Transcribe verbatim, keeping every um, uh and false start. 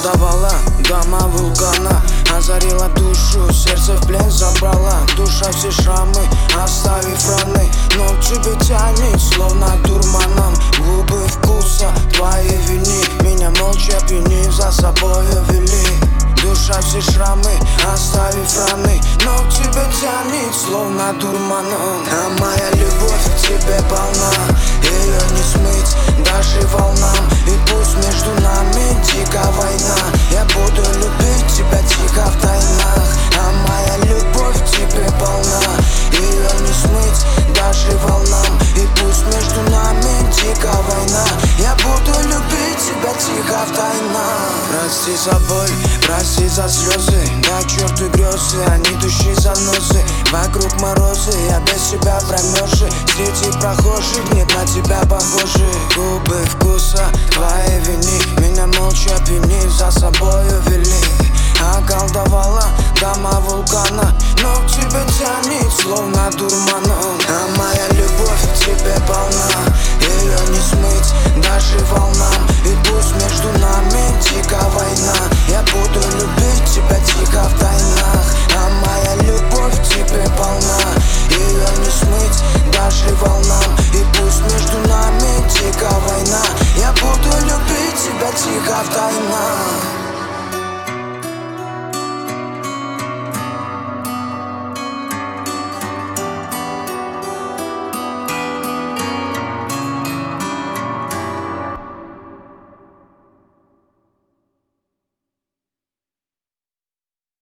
Околдовала дома вулкана, озарила душу, сердце в плен забрала. Душа все шрамы, оставив раны, но к тебе тянет, словно дурманом. Губы вкуса твоей вини, меня молча пьянив за собою вели. Душа все шрамы, оставив раны, но к тебе тянет, словно дурманом. А моя любовь к тебе полна, ее не смыть даже волнам. И пусть между нами дикая война, я буду любить тебя тихо в тайнах. А моя любовь к тебе полна, ее не смыть даже волнам. И пусть между нами дикая война, я буду любить тебя тихо в тайнах. Прости за боль, прости за слезы, да к черту грезы, они души занозы. Вокруг морозы, я без тебя промерзший, среди прохожих нет на тебя похожих. Губы вкуса твоей вини, меня молча пьянив за собою вели. Околдовала дома вулкана, но к тебе тянет, словно дурманом. А моя любовь к тебе полна,